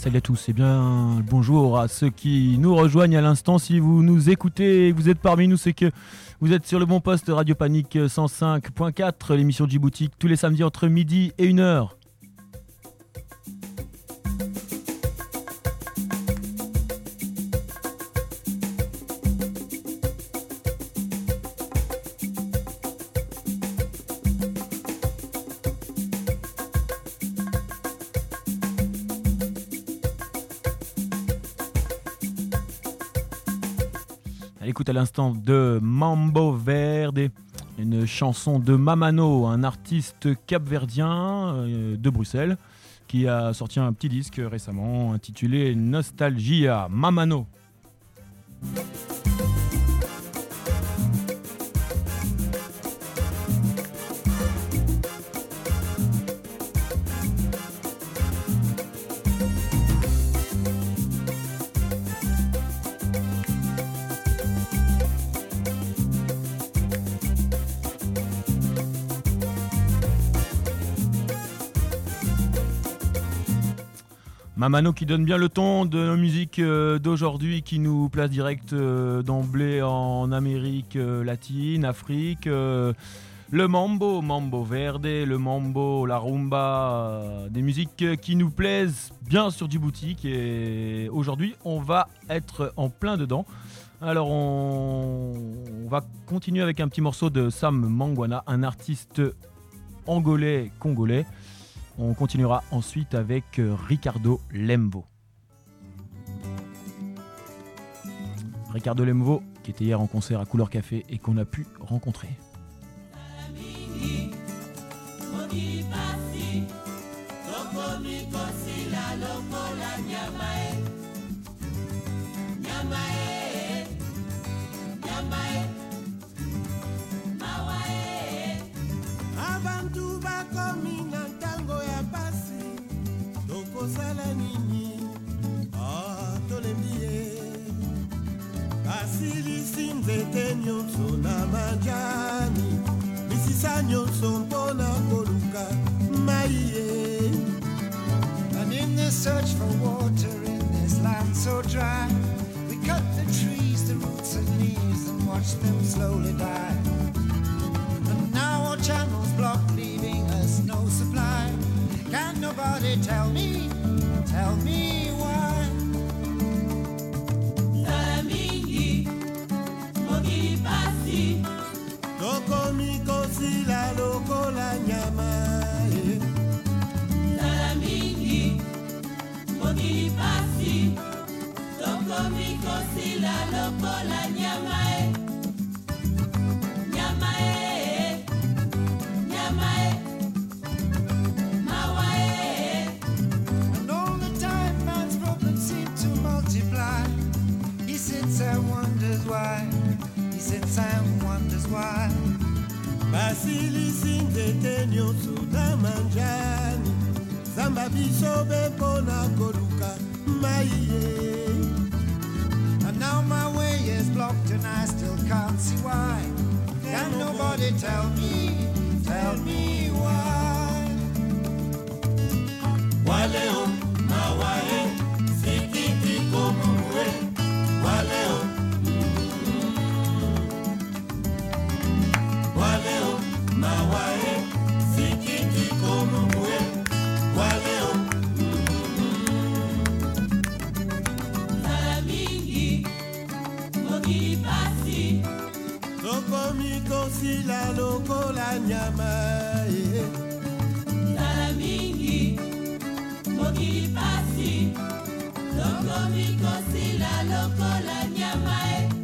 Salut à tous et bien le bonjour à ceux qui nous rejoignent à l'instant. Si vous nous écoutez et que vous êtes parmi nous, c'est que vous êtes sur le bon poste Radio Panique 105.4, l'émission Djibouti tous les samedis entre midi et 1h. Écoute à l'instant de Mambo Verde, une chanson de Mamano, un artiste capverdien de Bruxelles qui a sorti un petit disque récemment intitulé Nostalgia. Mamano. Mamano qui donne bien le ton de nos musiques d'aujourd'hui, qui nous place direct d'emblée en Amérique latine, Afrique. Le mambo, mambo verde, le mambo, la rumba, des musiques qui nous plaisent bien sur Djibouti. Et aujourd'hui, on va être en plein dedans. Alors, on va continuer avec un petit morceau de Sam Mangwana, un artiste angolais-congolais. On continuera ensuite avec Ricardo Lemvo. Ricardo Lemvo qui était hier en concert à Couleur Café et qu'on a pu rencontrer. Kosala nini tolemie basilisi nzete nyonso na majani misisa nyonso mpona koluka mai ye. And in the search for water in this land so dry, we cut the trees, the roots and leaves and watch them slowly die. And now our channels blocked, leaving us no supply. Can nobody tell me why? Salamingi, mokili pasi, tokomi kosila lokola nyama. Salamingi, mokili pasi, tokomi kosila lokola nyama. Basilisi nzete nyonso na manjani, zamba biso bepo na koluka mai ye. And now my way is blocked and I still can't see why. Can nobody tell me why? Waleo, mawae, sikiti komumwe, waleo. Waleo, mawae, sikiti komumwe, waleo. Salamingi, mokili pasi, tokomi kosila lokola nyama. Salamingi, mokili pasi, tokomi kosila lokola nyama.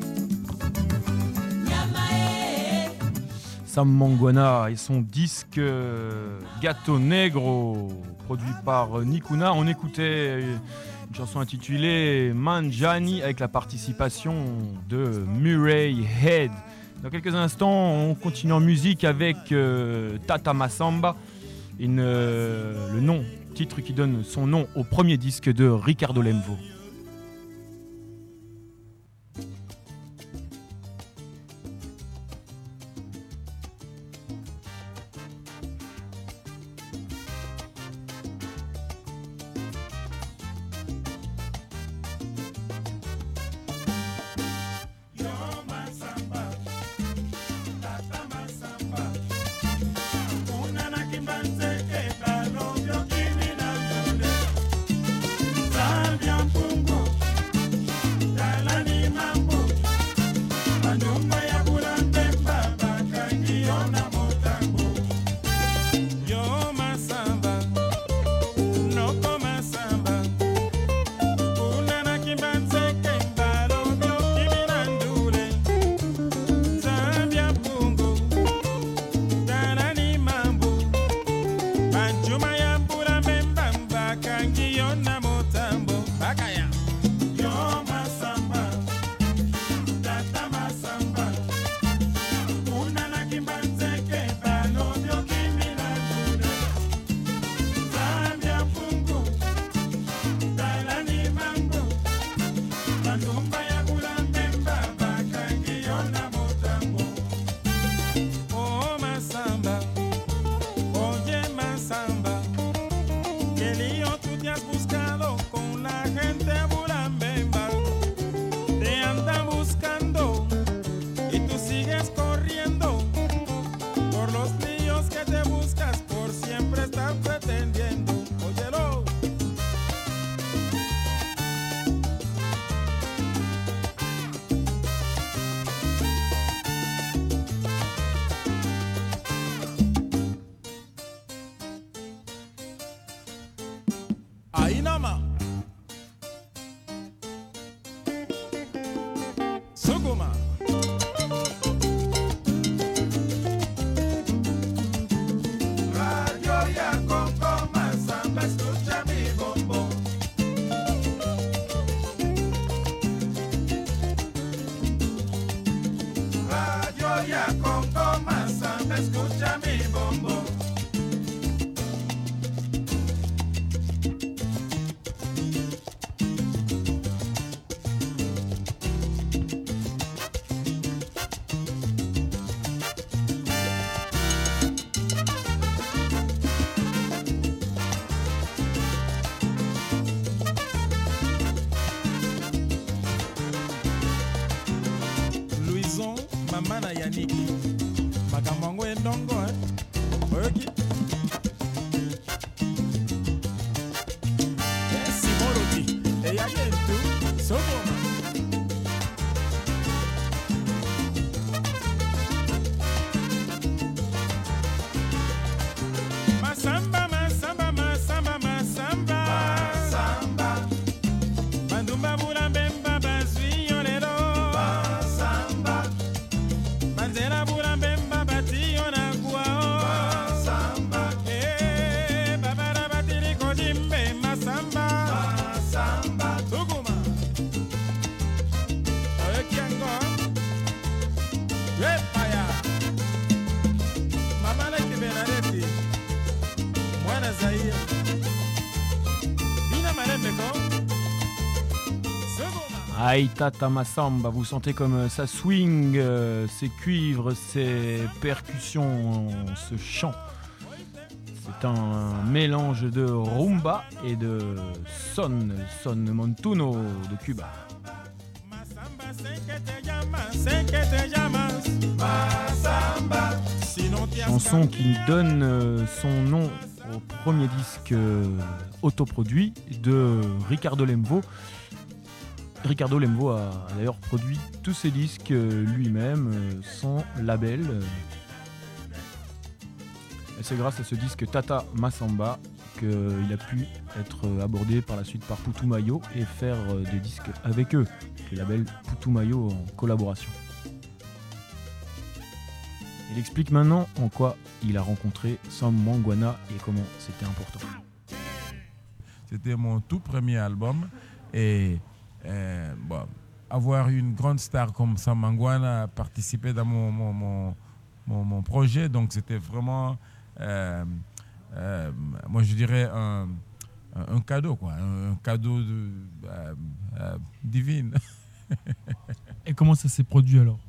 Sam Mangwana et son disque Gato Negro, produit par Nikuna. On écoutait une chanson intitulée Manjani avec la participation de Murray Head. Dans quelques instants, on continue en musique avec Tata Masamba, le titre qui donne son nom au premier disque de Ricardo Lemvo. Ainama Suguma Radio ya Congo Masamba, escucha mi bombo. Radio ya Congo Masamba, escucha mi bombo. Louison Mamana Yannick Makamango Ndongo Oyoki Simon Loti Eyayentu Sogoma Masamba Masamba Masamba Masamba Masamba, Bandumba Bulambemba Bazwiyonero Masamba, Banzera Bulambemba Batiyona Guao Masamba, Babara Batiri Kojimbe Masamba Masamba, Tuguma Oyekiango Repaya Mama Leki Benareti Mwana Zaire Bina Marembeko Suguma Aïe Tata Massamba, vous sentez comme ça swing, ses cuivres, ses percussions, ce chant. C'est un mélange de rumba et de son montuno de Cuba. Masamba Senkete Yamas Masamba, Sinon Chanson qui donne son nom au premier disque autoproduit de Ricardo Lemvo. Ricardo Lemvo a d'ailleurs produit tous ses disques lui-même, sans label. Et c'est grâce à ce disque Tata Massamba qu'il a pu être abordé par la suite par Putumayo et faire des disques avec eux, le label Putumayo en collaboration. Il explique maintenant en quoi il a rencontré Sam Mangwana et comment c'était important. C'était mon tout premier album et avoir une grande star comme Sam Mangwana participer dans mon projet, donc c'était vraiment, moi je dirais un cadeau, quoi, un cadeau divin. Et comment ça s'est produit alors?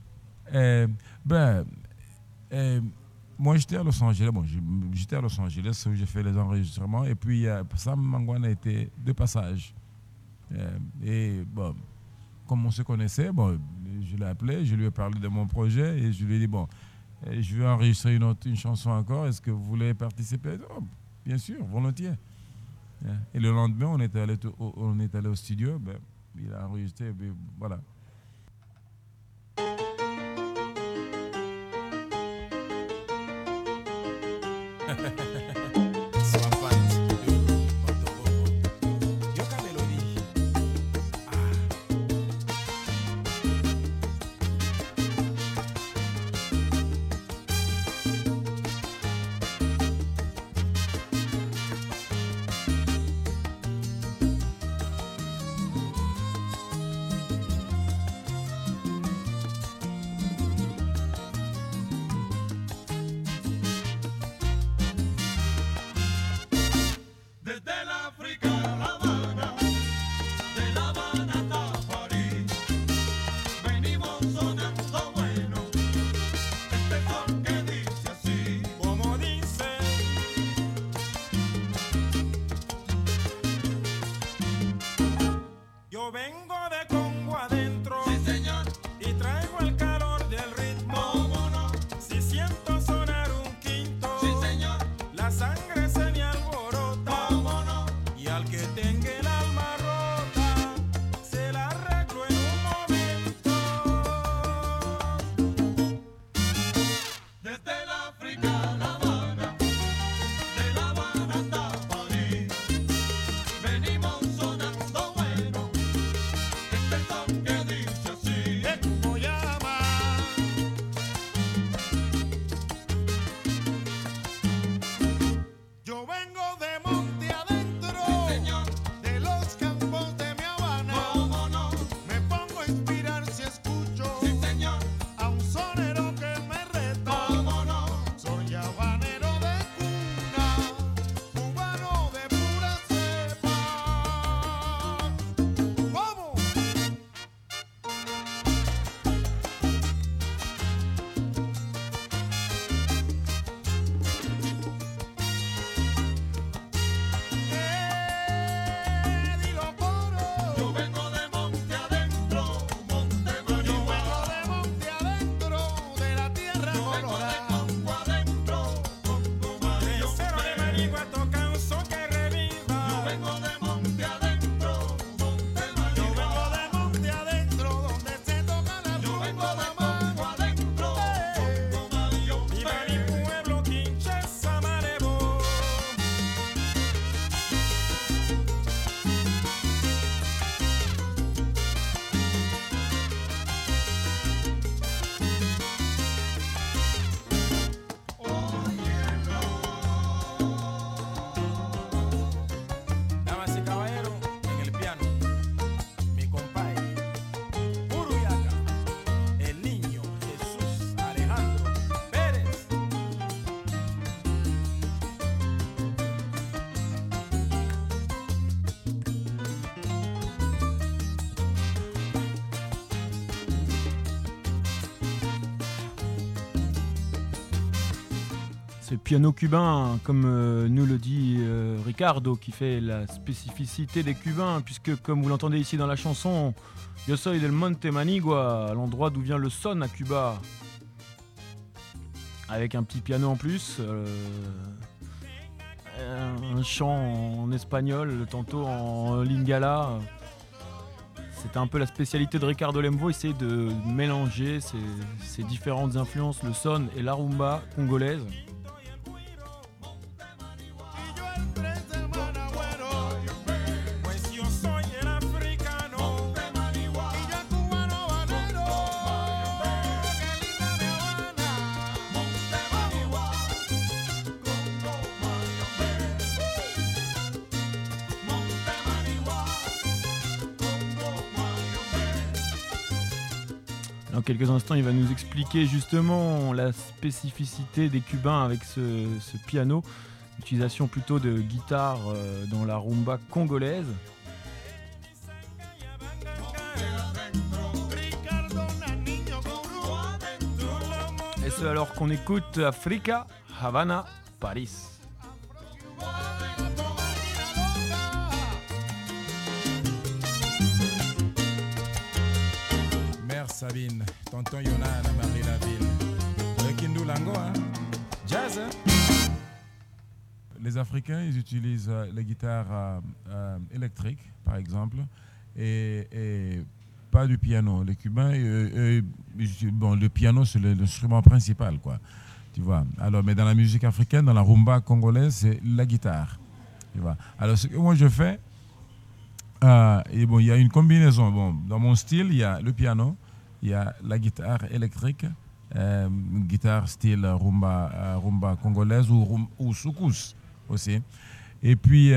Moi j'étais à Los Angeles, j'étais à Los Angeles où j'ai fait les enregistrements et puis Sam Mangwana était de passage. Et bon, comme on se connaissait, je l'ai appelé, je lui ai parlé de mon projet et je lui ai dit je vais enregistrer une chanson encore, est-ce que vous voulez participer? Oh, bien sûr, volontiers. Et le lendemain, on est allé au studio, il a enregistré, voilà. desde el África a La Habana, de La Habana hasta París, venimos sonando bueno, este son que dice así, como dice. Yo vengo de Congo adentro, sí señor, y traigo el calor del ritmo. cómo no, Si siento sonar un quinto, sí señor, la sangre se me alborota. cómo no, Y al que tenga C'est le piano cubain, comme nous le dit Ricardo, qui fait la spécificité des Cubains, puisque comme vous l'entendez ici dans la chanson, Yo soy del Monte Manigua, l'endroit d'où vient le son à Cuba. Avec un petit piano en plus, un chant en espagnol, tantôt en lingala. C'était un peu la spécialité de Ricardo Lembo, essayer de mélanger ces différentes influences, le son et la rumba congolaise. Dans quelques instants, il va nous expliquer justement la spécificité des Cubains avec ce piano, utilisation plutôt de guitare dans la rumba congolaise. Et ce alors qu'on écoute Africa, Havana, Paris. Sabine, tonton Yonan, Marie Laville, le Kindu Lango, hein? Jazz, hein? Les Africains, ils utilisent la guitare électrique, par exemple, et pas du piano. Les Cubains, bon, le piano, c'est l'instrument principal, quoi. Tu vois. Alors, mais dans la musique africaine, dans la rumba congolaise, c'est la guitare. Tu vois. Alors, ce que moi je fais, et bon, il y a une combinaison. Bon, dans mon style, il y a le piano. Il y a la guitare électrique, guitare style rumba congolaise ou soukous aussi. Et puis,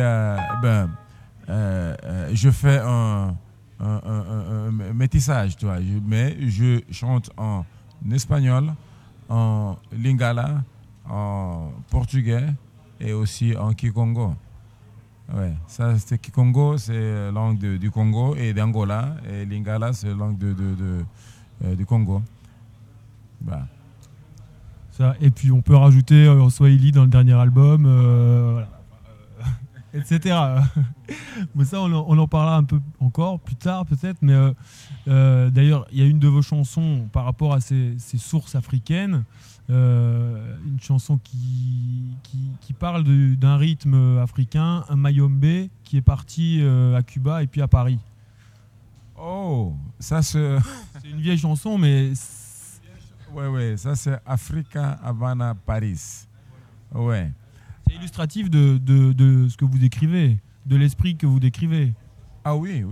je fais un métissage, tu vois. Mais je chante en espagnol, en lingala, en portugais et aussi en kikongo. Ouais, ça c'est kikongo, c'est langue du Congo et d'Angola, et lingala c'est langue du Congo. Bah. Ça, et puis on peut rajouter Swahili dans le dernier album, voilà. Etc. Mais ça on en parlera un peu encore plus tard peut-être, mais d'ailleurs il y a une de vos chansons par rapport à ces sources africaines, une chanson qui parle d'un rythme africain, un mayombe qui est parti à Cuba et puis à Paris. Oh, ça c'est une vieille chanson, mais ouais, ça c'est Africa, Havana, Paris. Ouais. C'est illustratif de ce que vous décrivez, de l'esprit que vous décrivez. Ah oui.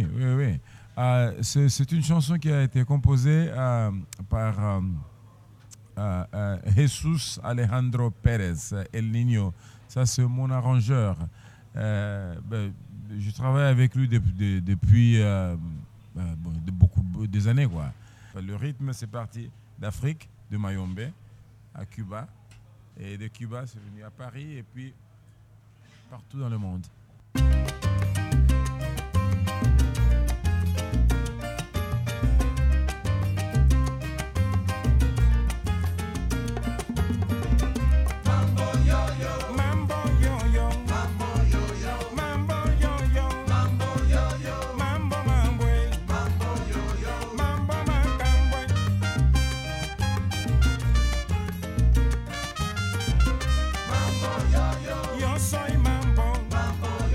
C'est une chanson qui a été composée par Jesus Alejandro Pérez, El Niño. Ça, c'est mon arrangeur. Je travaille avec lui depuis des années, quoi. Le rythme, c'est parti d'Afrique, de Mayombe, à Cuba. Et de Cuba, c'est venu à Paris et puis partout dans le monde. Yo soy mambo, mambo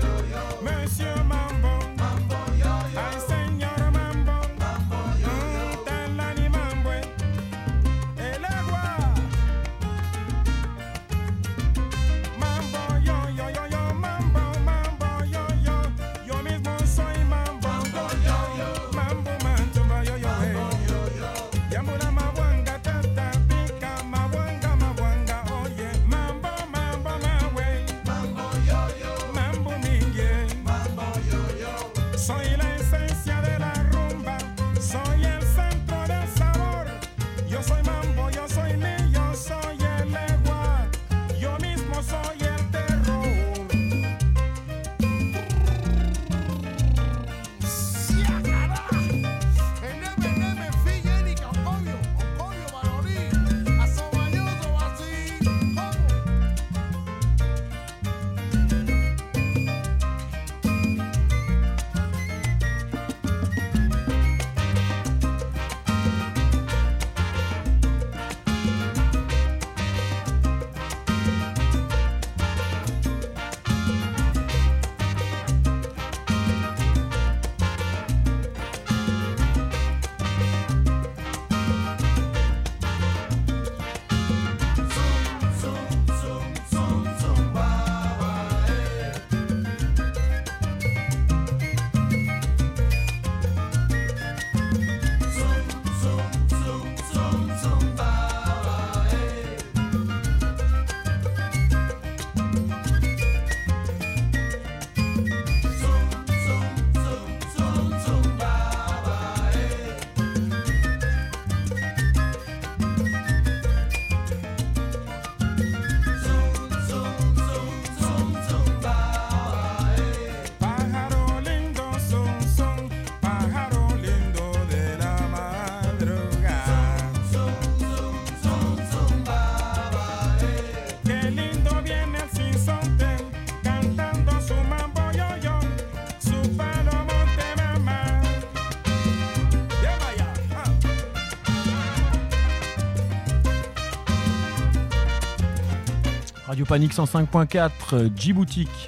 Radio Panique 105.4, Djiboutique.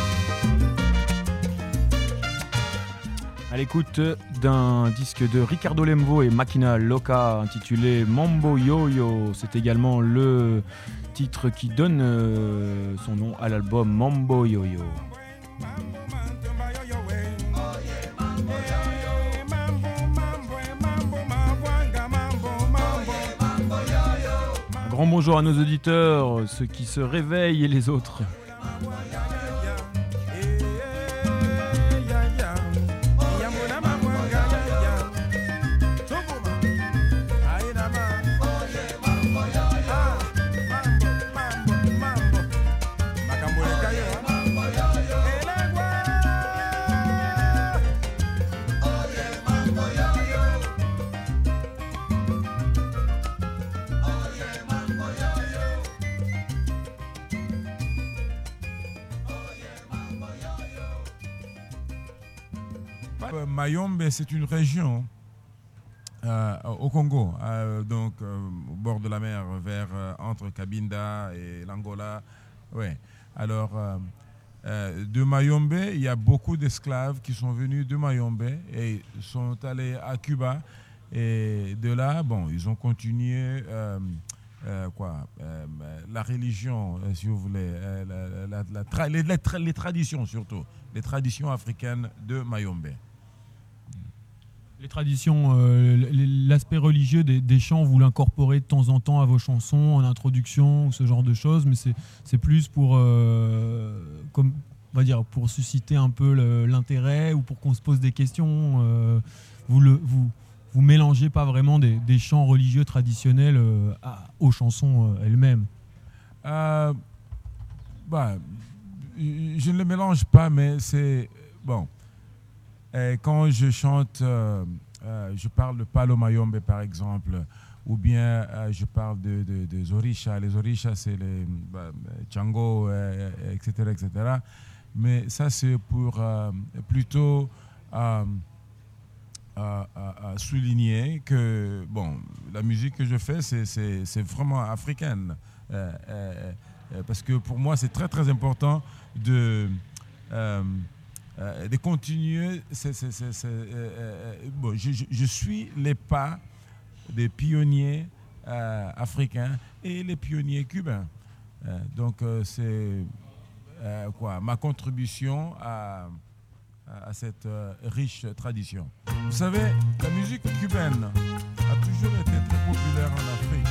À l'écoute d'un disque de Ricardo Lemvo et Máquina Loca intitulé Mambo Yo-Yo. C'est également le titre qui donne son nom à l'album Mambo Yo-Yo. Un grand bonjour à nos auditeurs, ceux qui se réveillent et les autres. Mayombe, c'est une région au Congo, donc au bord de la mer, entre Cabinda et l'Angola. Ouais. Alors, de Mayombe, il y a beaucoup d'esclaves qui sont venus de Mayombe et sont allés à Cuba. Et de là, bon, ils ont continué la religion, si vous voulez, les traditions surtout, les traditions africaines de Mayombe. Les traditions, l'aspect religieux des chants, vous l'incorporez de temps en temps à vos chansons, en introduction, ou ce genre de choses, mais c'est plus pour, comme, on va dire, pour susciter un peu l'intérêt ou pour qu'on se pose des questions. Vous mélangez pas vraiment des chants religieux traditionnels aux chansons elles-mêmes. Je ne les mélange pas, mais c'est bon. Quand je chante, je parle de Palo Mayombe par exemple, ou bien je parle des orishas. Les orishas, c'est les Tchango, etc., etc. Mais ça, c'est pour plutôt souligner que bon, la musique que je fais, c'est vraiment africaine. Parce que pour moi, c'est très, très important de continuer. Bon, je suis les pas des pionniers africains et les pionniers cubains. Donc, c'est ma contribution à cette riche tradition. Vous savez, la musique cubaine a toujours été très populaire en Afrique.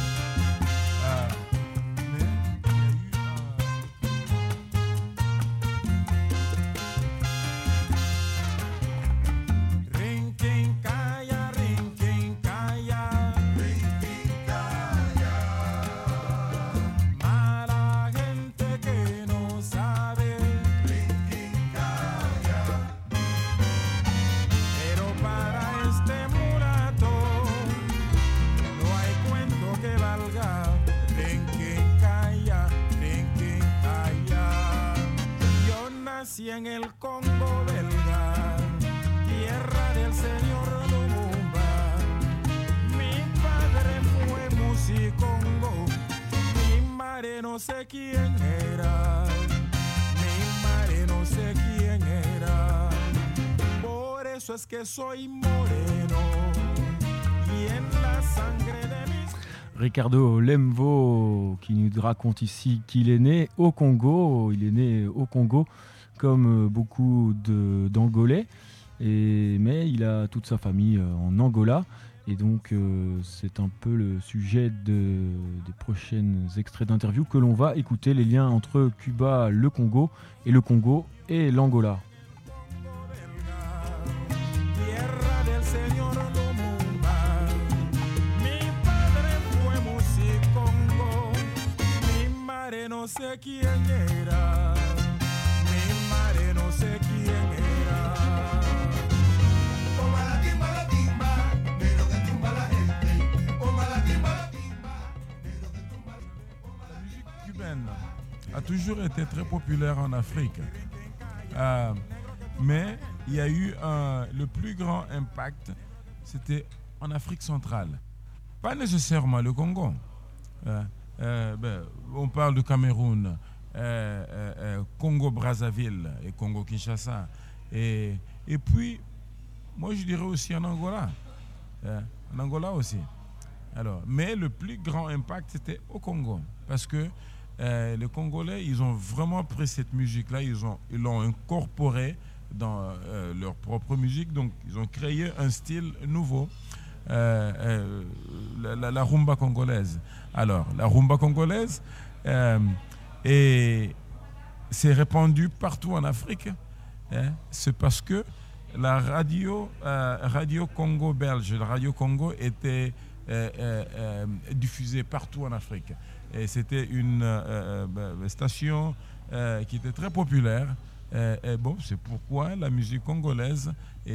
En el Congo belga, tierra del señor Lumumba, mi padre fue musicongo, mi madre no sé quién era, mi madre no sé quién era, por eso es que soy moreno y en la sangre de mis... Ricardo Lemvo qui nous raconte ici qu'il est né au Congo. Il est né au Congo comme beaucoup d'Angolais, mais il a toute sa famille en Angola. Et donc c'est un peu le sujet des prochains extraits d'interview que l'on va écouter, les liens entre Cuba, le Congo et l'Angola. No sé quién era, mi madre no sé quién era. Toma la timba, negro que tumba la gente. Toma la timba, negro que tumba la gente. La musique cubaine a toujours été très populaire en Afrique. Mais il y a eu le plus grand impact, c'était en Afrique centrale. Pas nécessairement le Congo. On parle de Cameroun, Congo-Brazzaville et Congo-Kinshasa. Et puis, moi je dirais aussi en Angola. En Angola aussi. Alors, mais le plus grand impact, c'était au Congo. Parce que les Congolais, ils ont vraiment pris cette musique-là, ils l'ont incorporée dans leur propre musique. Donc, ils ont créé un style nouveau, la rumba congolaise. Alors, la rumba congolaise s'est répandue partout en Afrique. C'est parce que la radio Congo belge, la radio Congo était diffusée partout en Afrique. Et c'était une station qui était très populaire. C'est pourquoi la musique congolaise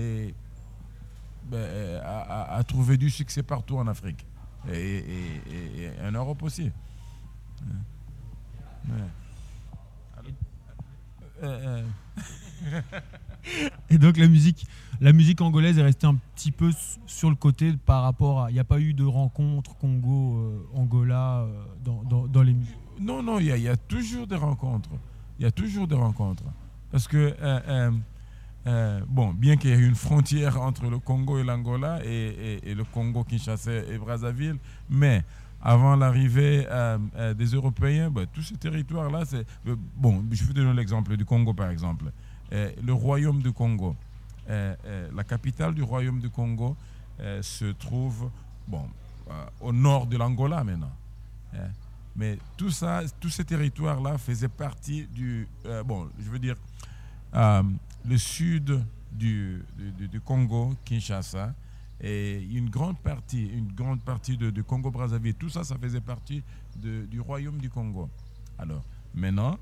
a trouvé du succès partout en Afrique et en Europe aussi. Et donc la musique angolaise est restée un petit peu sur le côté par rapport à... Il n'y a pas eu de rencontre Congo-Angola dans les musiques. Non, il y a toujours des rencontres. Il y a toujours des rencontres. Parce que, bien qu'il y ait une frontière entre le Congo et l'Angola et le Congo, Kinshasa et Brazzaville, mais avant l'arrivée des Européens, tous ces territoires-là, je vais donner l'exemple du Congo, par exemple. Le royaume du Congo, la capitale du royaume du Congo se trouve au nord de l'Angola maintenant. Mais tous ces territoires-là faisaient partie du... le sud du Congo, Kinshasa, et une grande partie de Congo-Brazzaville. Tout ça, ça faisait partie du royaume du Congo. Alors, maintenant...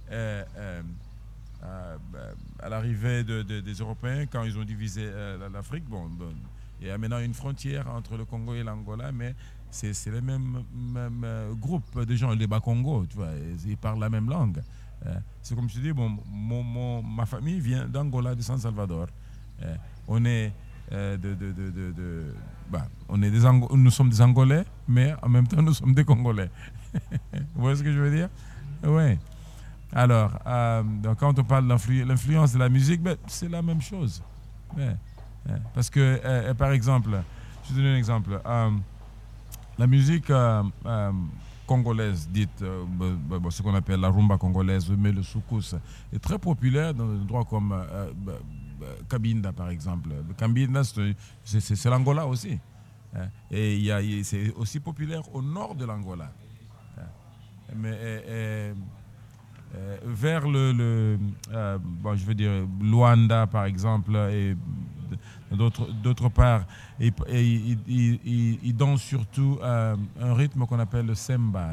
à l'arrivée des Européens, quand ils ont divisé l'Afrique, il y a maintenant une frontière entre le Congo et l'Angola, mais c'est le même groupe de gens, les Bas-Congo, tu vois, ils parlent la même langue. C'est comme je dis, ma famille vient d'Angola, de San Salvador. On est nous sommes des Angolais, mais en même temps nous sommes des Congolais. Vous voyez ce que je veux dire? Oui. Alors, donc quand on parle de l'influence de la musique, c'est la même chose. Parce que, par exemple, je vais donner un exemple. La musique congolaise, dite, ce qu'on appelle la rumba congolaise, mais le soukous, est très populaire dans des endroits comme Cabinda, par exemple. Cabinda, c'est l'Angola aussi. Et c'est aussi populaire au nord de l'Angola. Mais... vers Luanda par exemple et d'autre part, ils dansent surtout un rythme qu'on appelle le semba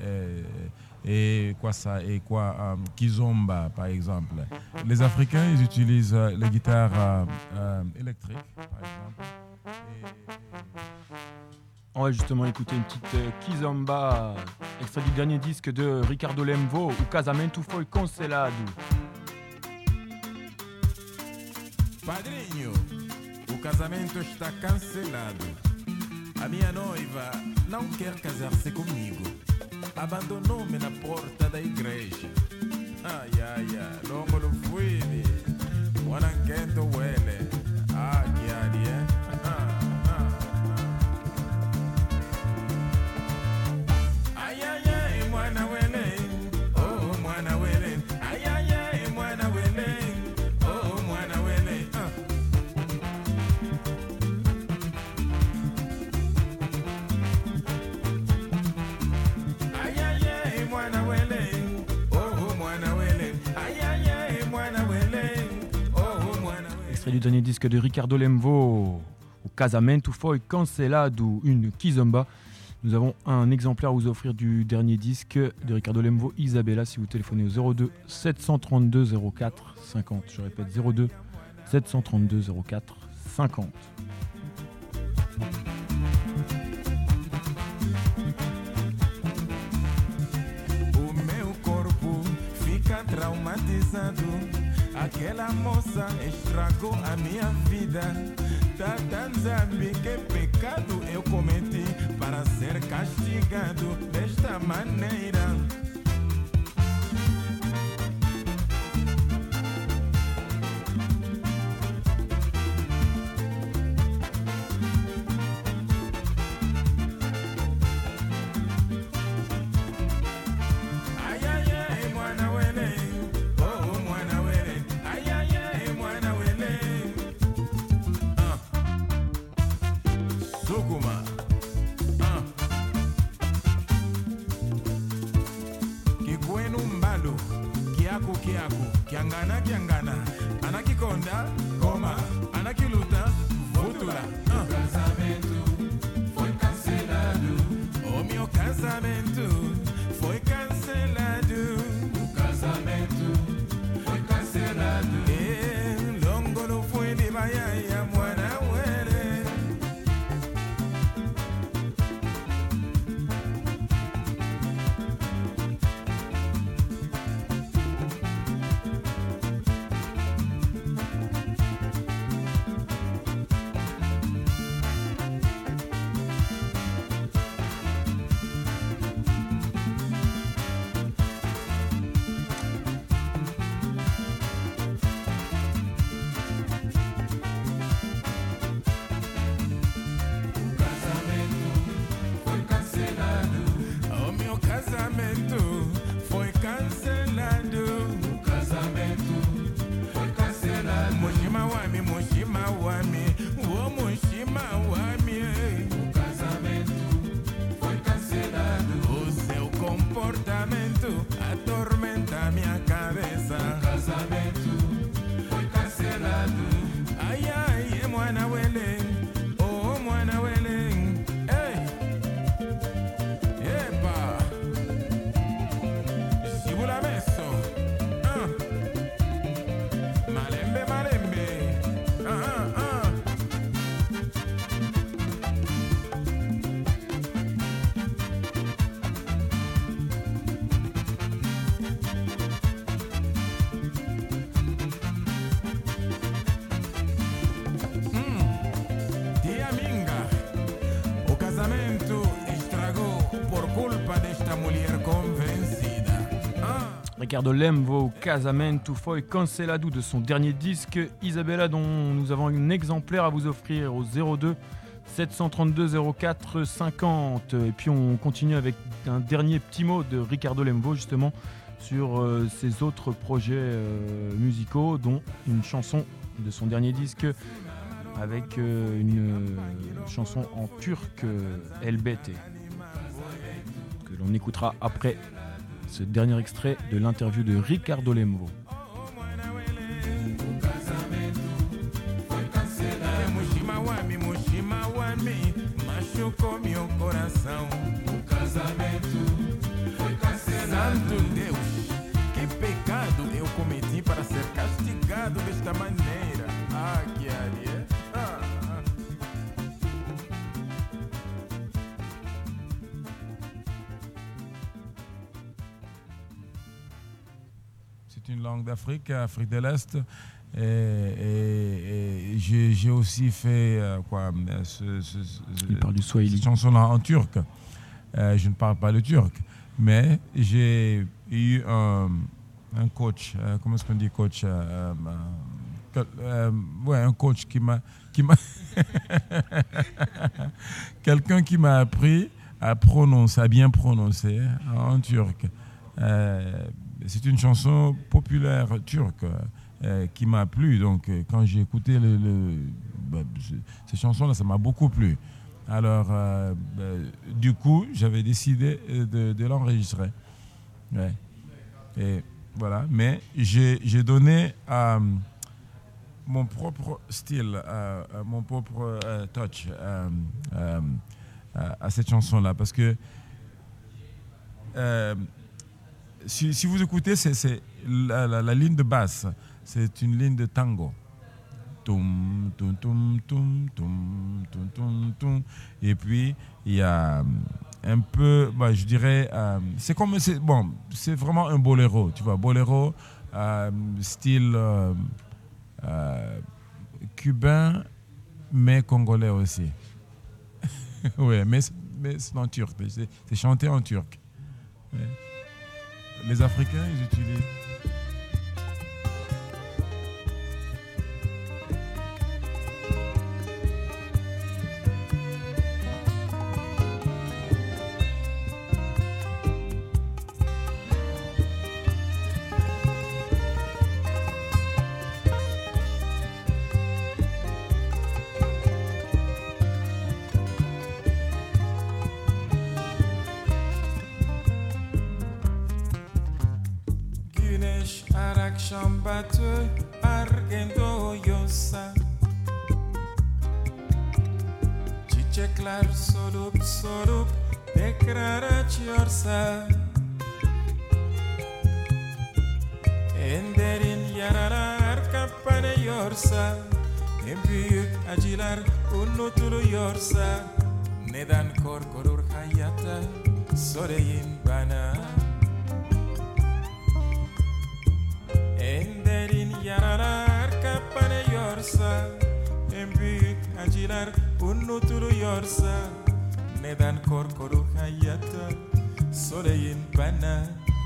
et kizomba par exemple. Les Africains, ils utilisent les guitares électriques par exemple. On va justement écouter une petite kizomba, extrait du dernier disque de Ricardo Lemvo, O Casamento Foi Cancelado. Padrinho, o casamento está cancelado. A minha noiva não quer casar-se comigo. Abandonou-me na porta da igreja. Ai, longo no fuile, wananquento wele. Ah, que ali, Extrait du dernier disque de Ricardo Lemvo, O Casamento Foi Cancelado, une kizomba. Nous avons un exemplaire à vous offrir du dernier disque de Ricardo Lemvo, Isabella, si vous téléphonez au 02 732 04 50. Je répète, 02 732 04 50. O meu corpo fica traumatizado Aquela moça estragou a minha vida. Tata Nzambi, que pecado eu cometi para ser castigado desta maneira? Kiangana, anakikonda, goma, anakiluta, vutula. O casamento foi cancelado. O meu casamento foi cancelado. O casamento foi cancelado. Longo não foi de Bahia, mwana wele. Atormenta minha cabeça. O casamento foi cancelado. Ai, ai, mwana wele. Oh, mwana wele. Ei, epa. Sibula beso. Malembe, malembe. Ricardo Lemvo, Casamento foi cancelado de son dernier disque Isabella, dont nous avons un exemplaire à vous offrir au 02 732 04 50. Et puis on continue avec un dernier petit mot de Ricardo Lemvo justement sur ses autres projets musicaux, dont une chanson de son dernier disque avec une chanson en turc, Elbette, que l'on écoutera après ce dernier extrait de l'interview de Ricardo Lemvo. Santo Deus, que pecado eu cometi para ser castigado desta maneira? Ah, que aria. C'est une langue d'Afrique, Afrique de l'Est. Et j'ai aussi fait Il parle du Swahili. cette chanson-là en turc. Je ne parle pas le turc, mais j'ai eu un coach, comment est-ce qu'on dit coach, un coach qui m'a quelqu'un qui m'a appris à bien prononcer en turc. C'est une chanson populaire turque qui m'a plu. Donc, quand j'ai écouté ces chansons-là, ça m'a beaucoup plu. Alors, du coup, j'avais décidé de l'enregistrer. Ouais. Et voilà. Mais j'ai donné mon propre style, mon propre touch à cette chanson-là. Parce que si vous écoutez, c'est la ligne de basse, c'est une ligne de tango. Toum, toum, toum, toum, toum, toum, toum, toum. Et puis, il y a un peu, je dirais, c'est vraiment un boléro, tu vois, boléro style cubain, mais congolais aussi. Oui, mais c'est en turc, c'est chanté en turc. Ouais. Les Africains, ils utilisent. Şambatı Argento yosa Çiçekler solup solup tekrar açıyorsa En derin yaralar kapanıyorsa En büyük acılar unutuluyorsa Neden korkulur hayata söyleyin bana En derin yaralar kapanıyorsa En büyük acılar unutuluyorsa Neden korkulur hayata söyleyin bana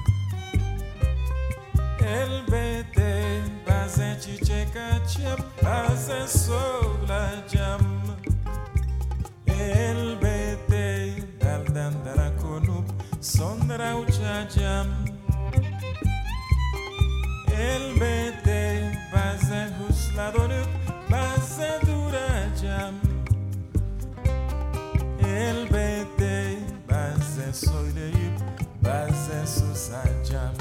Elbette bazen çiçek açıp bazen solacağım Elbette daldan dala konup sonra uçacağım Elbette bazen hızla dönüp bazen duracağım Elbette bazen söyleyip bazen susacağım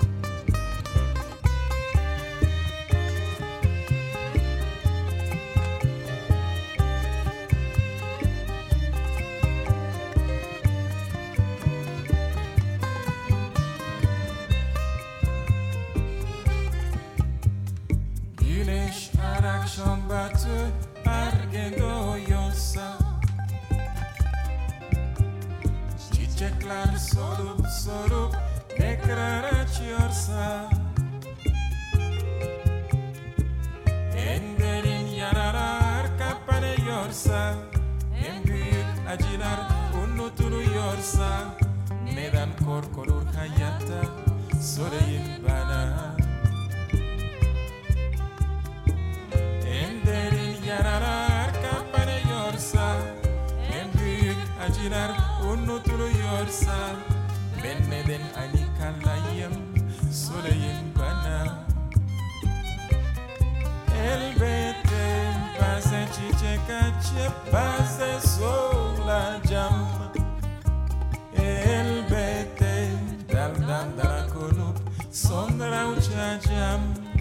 Akşam batı ergen doğuyorsa Çiçekler solup solup tekrar açıyorsa En derin yaralar kapanıyorsa En büyük acılar unutuluyorsa Neden korkulur hayatta söyleyin bana Yaralar kapanıyorsa En büyük acılar unutuluyorsa Ben neden aynı kalayım söyleyin bana Elbette bazen çiçek açıp bazen solacağım Elbette daldan dala konup sonra uçacağım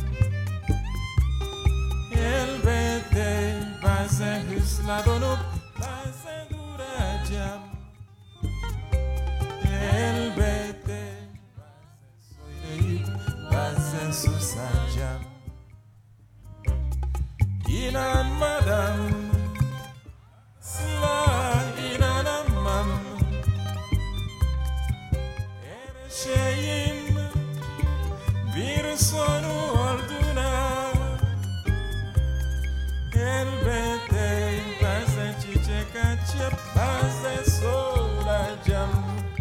Elbette bazen hızla dönüp bazen duracağım Elbette bazen söyleyip bazen susacağım İnanmadan asla inanamam Her şeyin bir sonu olduğuna Elbette bazen çiçek açıp bazen solacağım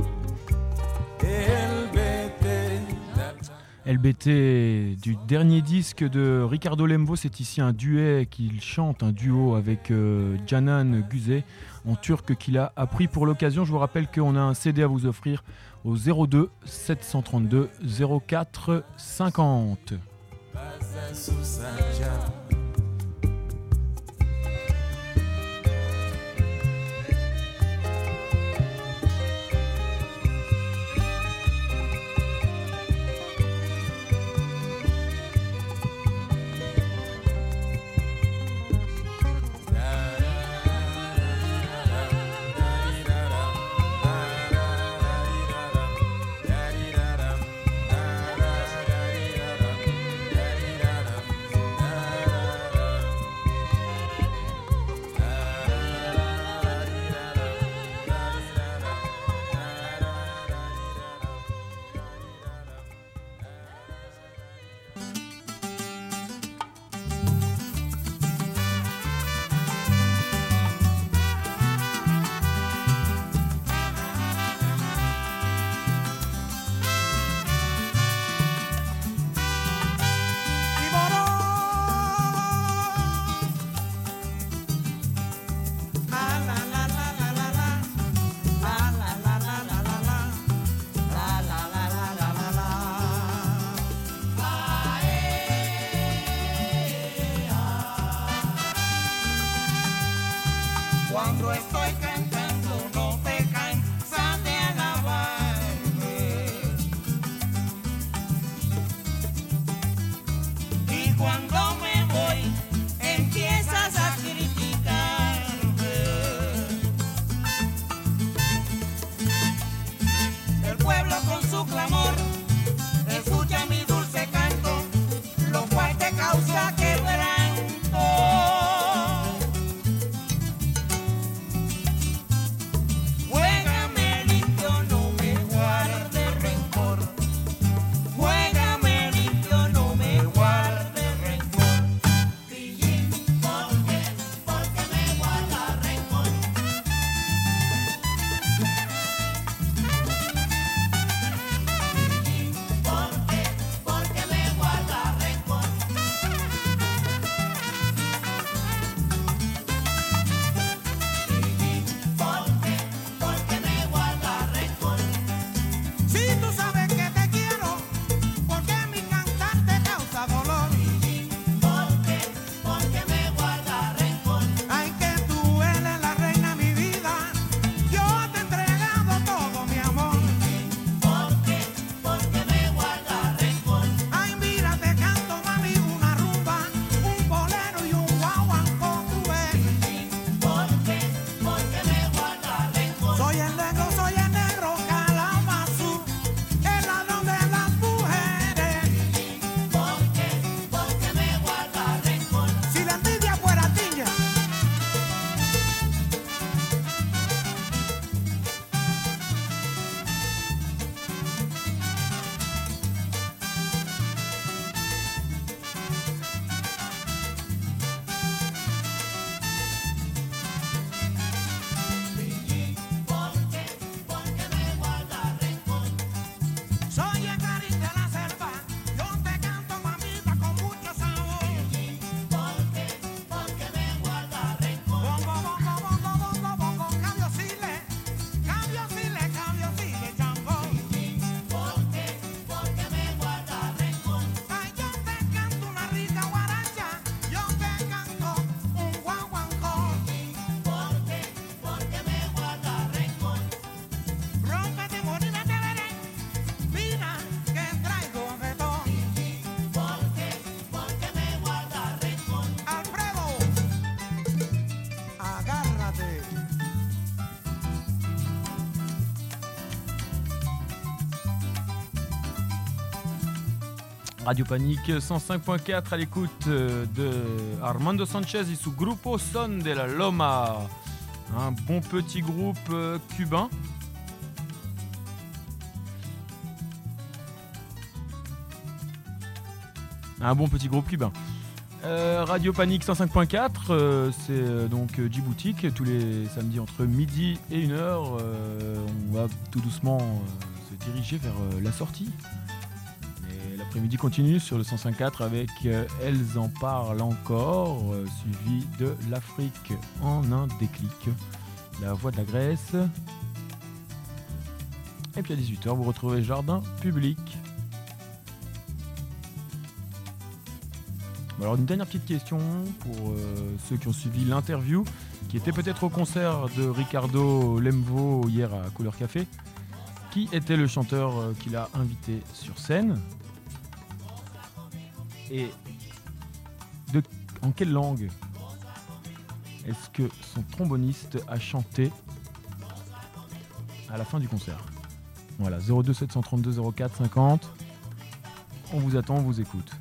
Elbette LBT du dernier disque de Ricardo Lembo, c'est ici un duet qu'il chante, un duo avec Canan Güzel en turc qu'il a appris pour l'occasion. Je vous rappelle qu'on a un CD à vous offrir au 02 732 04 50. lo estoy cantando, no te cansas de alabarme. Y cuando me voy, empiezas a criticarme. El pueblo con su clamor escucha mi dulce canto, lo cual te causa quebranto. Juégame limpio, no me guarde rencor. Juégame limpio, no me guarde rencor. Pillín, ¿por qué? Porque me guarda rencor. Pillín, ¿por qué? Porque me guarda rencor. Pillín, ¿por qué? Porque me guarda rencor. Si tú sabes que te quiero, porque mi cantar te causa dolor. ¿Por qué? Porque me guarda rencor. Ay, que tú eres la reina, mi vida. Yo te he entregado todo mi amor. ¿Por qué? Porque me guarda rencor. Ay, mira, te canto, mami, una rumba, un bolero y un guaguancó, tú ves. ¿Por qué? Porque me guarda rencor. Soy el negro Kalamazoo, el ladrón de las mujeres. ¿Por qué? Porque me guarda rencor. Si la envidia fuera tiña. ¿Por qué? Porque me guarda rencor. Soy el Karin de la selva, yo te canto, mamita, con mucho sabor. ¿Por qué? Porque me guarda rencor. Bongo, cambio sile, chango. ¿Por qué? Porque me guarda rencor. Ay, yo te canto una rica guaracha, yo te canto un guaguancó. ¿Por qué? Porque me guarda rencor. Rómpete, morena, te veré. Mira que traigo de todo. ¿Por qué? Porque me guarda rencor. Alfredo, agárrate. Radio Panique 105.4 à l'écoute de Armando Sanchez et su Grupo Son de la Loma. Un bon petit groupe cubain. Un bon petit groupe cubain. Radio Panique 105.4, c'est donc Djiboutique, tous les samedis entre midi et 1h. On va tout doucement se diriger vers la sortie. Et l'après-midi continue sur le 105.4 avec Elles en parlent encore, suivi de l'Afrique en un déclic, la voix de la Grèce. Et puis à 18h, vous retrouvez Jardin Public. Alors une dernière petite question pour ceux qui ont suivi l'interview, qui était peut-être au concert de Ricardo Lemvo hier à Couleur Café. Qui était le chanteur qu'il a invité sur scène? Et en quelle langue est-ce que son tromboniste a chanté à la fin du concert? Voilà, 02 732 04 50. On vous attend, on vous écoute.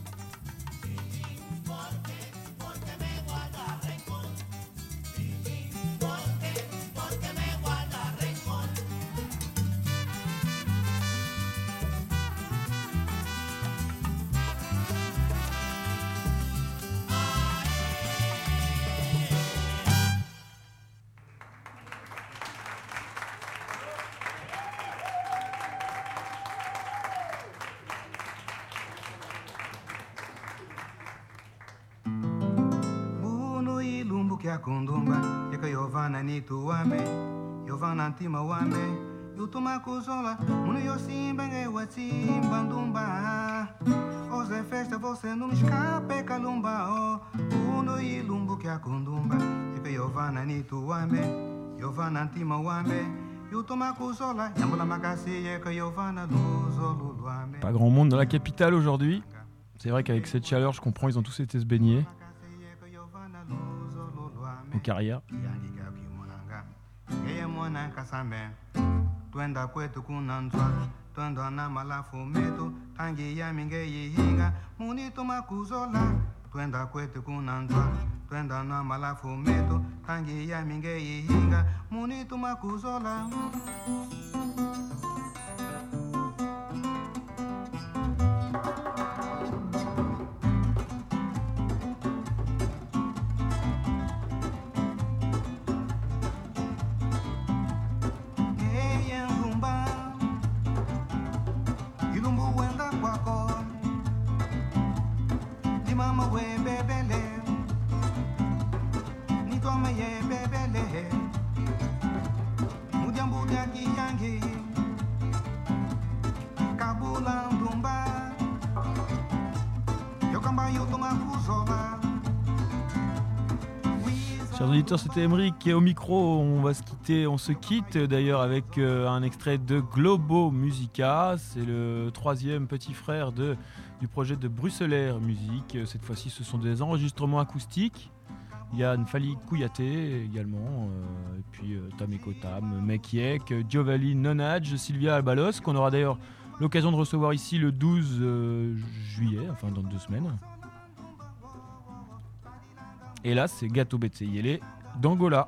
Kundumba, yaka yovana ni tuame, yovana ntima wame, yutuma kuzola, munu yosimba nge watimba ndumba. Oze festa você não me escape calumba, oh, uno ilumbu que a kundumba, yaka yovana ni tuame yovana ntima wame yutoma kuzola yambula makasi yeka yovana luzolu luame. Pas grand monde dans la capitale aujourd'hui. C'est vrai qu'avec cette chaleur, je comprends, ils ont tous été se baigner en carrière. Twenda kwetu kunanzwa twenda na malafu metu tangi ya minge yihinga munito makuzola twenda kwetu kunanzwa twenda na malafu metu tangi ya minge yihinga munito makuzola. Chers auditeurs, c'était Emeric et au micro, on se quitte d'ailleurs avec un extrait de Globo Musica. C'est le troisième petit frère du projet de Bruxellaire Musique. Cette fois-ci, ce sont des enregistrements acoustiques. Il y a Nfali Kouyaté également, et puis Tameko Tam, Mekiek, Giovanni Nonage, Sylvia Albalos, qu'on aura d'ailleurs l'occasion de recevoir ici le 12 juillet, enfin dans 2 semaines. Et là, c'est Gato Betseyele d'Angola.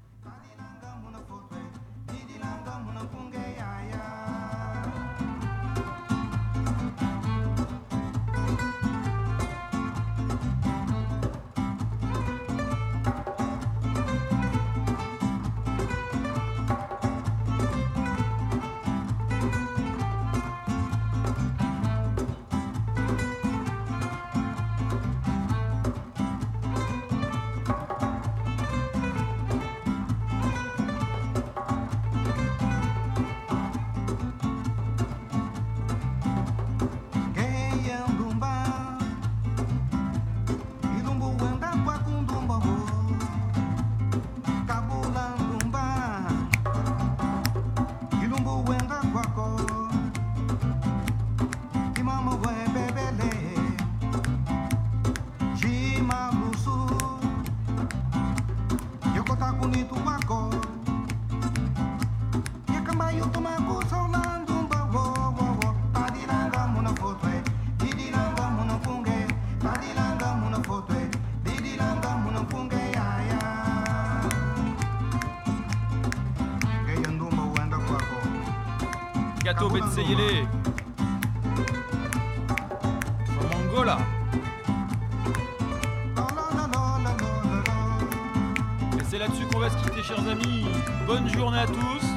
Gato Betseyele from Angola. Et c'est là-dessus qu'on va se quitter, chers amis. Bonne journée à tous.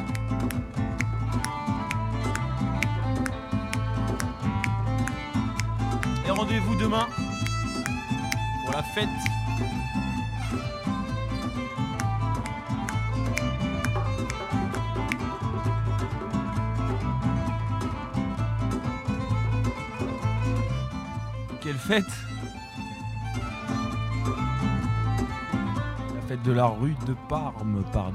Et rendez-vous demain pour la fête. Quelle fête! La fête de la rue de Parme, pardi.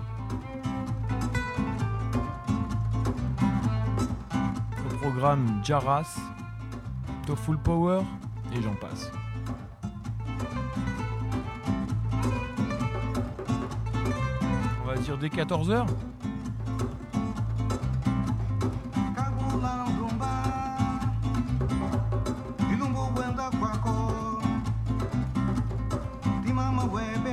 Au programme Jaras, To Full Power et j'en passe. On va dire dès 14h. Web